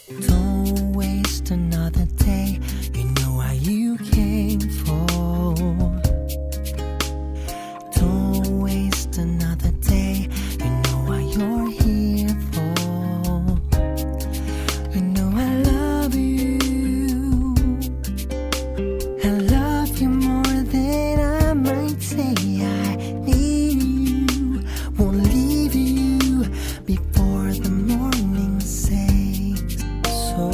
Don't waste another day. You know what you came for. Don't waste another day. You know what you're here for. You know I love you. I love you more than I might say. I need you. Won't leave you before the morning says so.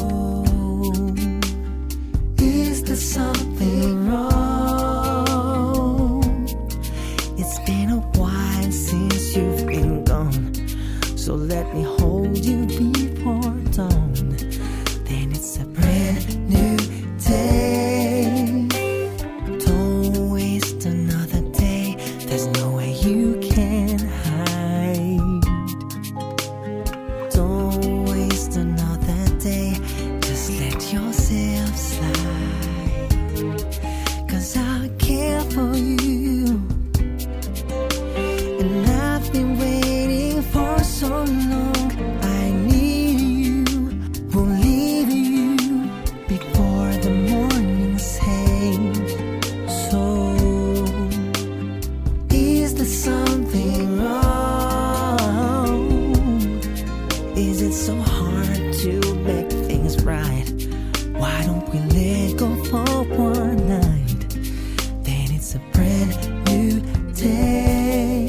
Is there something wrong? It's been a while since you've been gone, so let me hold you before dawn. Then it's a brand new day. Don't waste another day. There's no way you can hide. Don't waste another day. Just let yourself slide. 'Cause I care for you, and I've been waiting for so long. I need you. Won't leave you before the morning says so. Is there something wrong? Is it so hard to make things right? Why don't we let go for one night? Then it's a brand new day.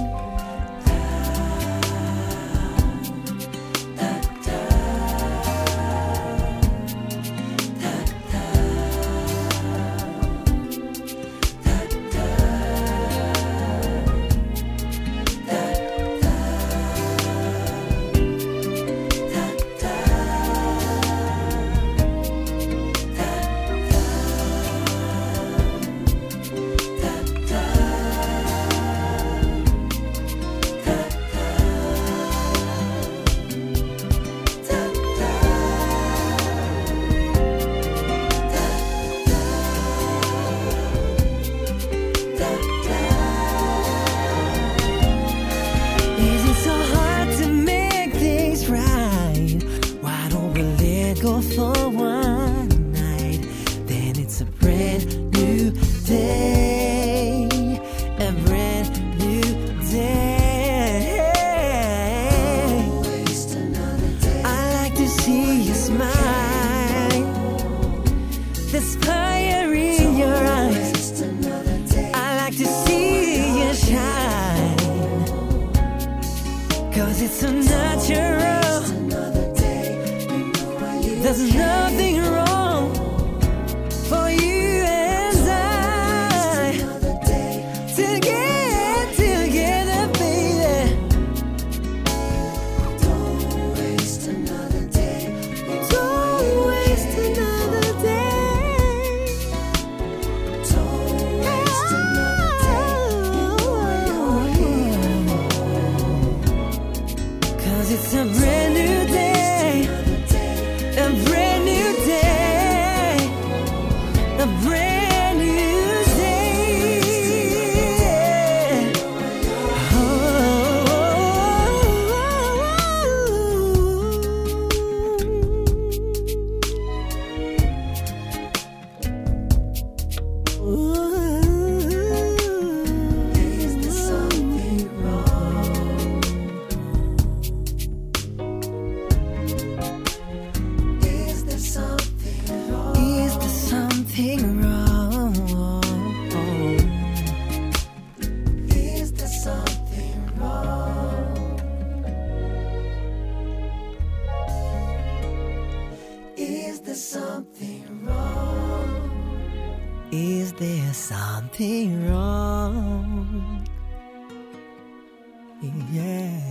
Is it so hard to make things right? Why don't we let go for one night? Then it's a brand new day. A brand new day. I like to see you smile. There's fire in your eyes. I like to see you shine. 'Cause it's so natural. There's nothing wrong for you and I to get together, baby. Don't waste another day. Don't waste another day. Don't waste another day. 'Cause it's a brand new day. A brand new day. A brand new day. Is there something wrong? Is there something wrong? Is there something wrong? Is there something wrong? Is there something wrong? Is there something wrong? Yeah.